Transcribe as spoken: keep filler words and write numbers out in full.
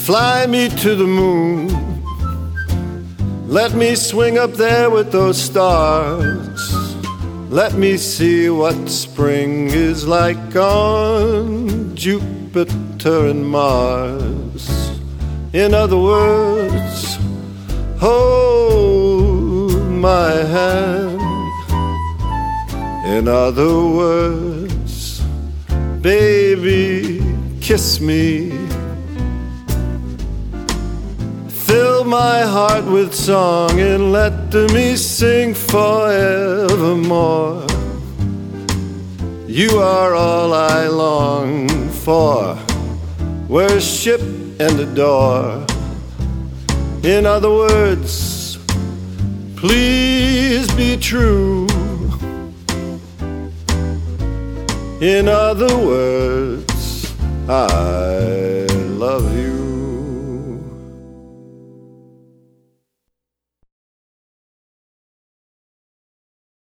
Fly me to the moon. Let me swing up there with those stars. Let me see what spring is like on Jupiter and Mars. In other words, hold my hand. In other words, baby, kiss me. Fill my heart with song and let me sing forevermore. You are all I long for, worship and adore. In other words, please be true. In other words, I